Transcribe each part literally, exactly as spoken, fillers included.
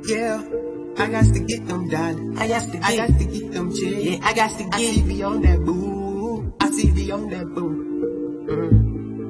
Yeah, I got to get them dollars. I got to get, I got to get them checks. Yeah, I got to get. I see beyond that boo. I see beyond that boo. Mm.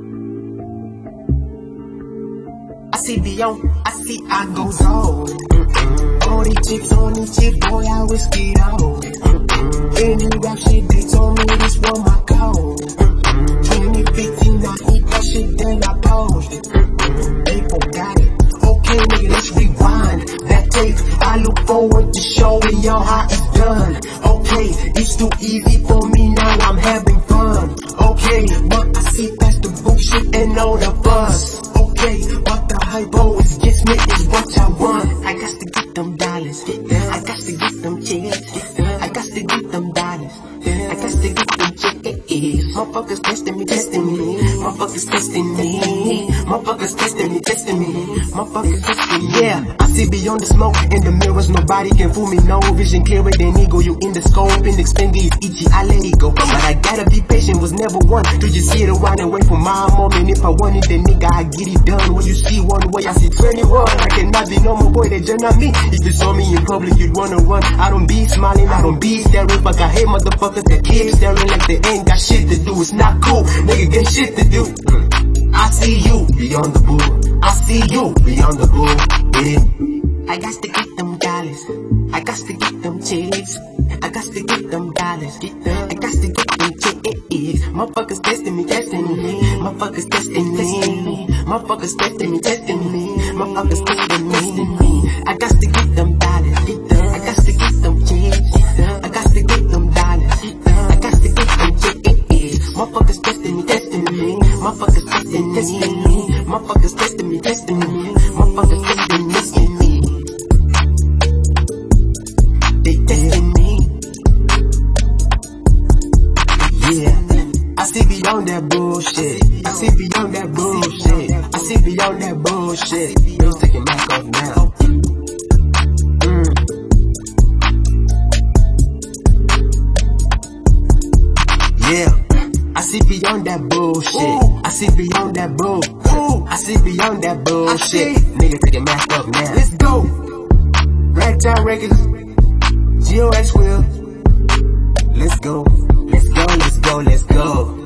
I see beyond. I see. I go gold. Mm-mm. All these chicks on these chicks, boy, I whiskey on. Any rap shit, they told me this one my code. Mm-mm. twenty fifteen, I eat that shit, then I post it. Mm-mm. They forgot it. Okay, nigga, let's rewind that tape. I look forward to showing y'all how it's done. Okay, it's too easy for me now, I'm having fun. Okay, but I see past the bullshit and all the buzz. Okay, but the hype always gets me is what I want. I got to get them dollars. I got to get them checks. I got to get them dollars. I got to get them checks. Motherfuckers testing me, testing me. Motherfuckers testing me. Motherfuckers testing me, testing me. Motherfuckers testing me. Yeah, I see beyond the smoke in the mirrors. Nobody can fool me. No vision clearer than ego. You in the scope. Index finger is itchy. I let it go. But I gotta be patient. Was never one to just sit around and wait for my moment. If I wanted the nigga, I get it done. When you see one way, I see twenty-one. I cannot be no more boy. They just not me. If you saw me in public, you'd wanna run. I don't be smiling. I don't be staring. Fuck, I hate motherfuckers that keep staring like they ain't got shit to do. It's not cool. Nigga, get shit to do. I see you beyond the bull. I see you beyond the bull. Yeah. I got to get them dollars. I got to get them checks. I got to get them dollars. I got to get them checks. Motherfuckers testing me, testing me. Motherfuckers testing me. Motherfuckers testing me, testing me. Motherfuckers testing me. I got to get them dollars. I got to get them checks. I got to get them dollars. I got to get them checks. Motherfuckers testing me, testing me. Motherfuckers testing me, testing me. Motherfuckers testing me, testing me. Motherfuckers testing me, testing me. They testing me. Yeah. I see beyond that bullshit. I see beyond that bullshit. I see beyond that bullshit. Let's take it back off now. Mm. Yeah. I see beyond that bullshit. Ooh. I see beyond that bull. Ooh. I see beyond that bullshit. Nigga, take it back up now. Let's go. Ragtime Records. G O X Will. Let's go. Let's go. Let's go. Let's go.